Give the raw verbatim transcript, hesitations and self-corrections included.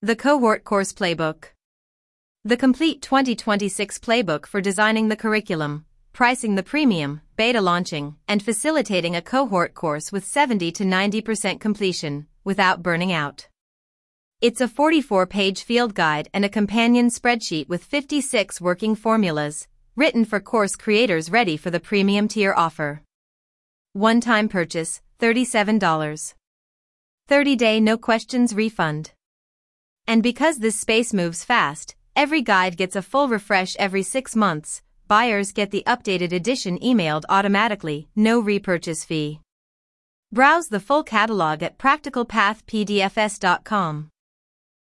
The Cohort Course Playbook. The complete twenty twenty-six playbook for designing the curriculum, pricing the premium, beta launching, and facilitating a cohort course with seventy to ninety percent completion, without burning out. It's a forty-four page field guide and a companion spreadsheet with fifty-six working formulas, written for course creators ready for the premium tier offer. One-time purchase, thirty-seven dollars. thirty day no questions refund. And because this space moves fast, every guide gets a full refresh every six months, buyers get the updated edition emailed automatically, no repurchase fee. Browse the full catalog at practical path p d f s dot com.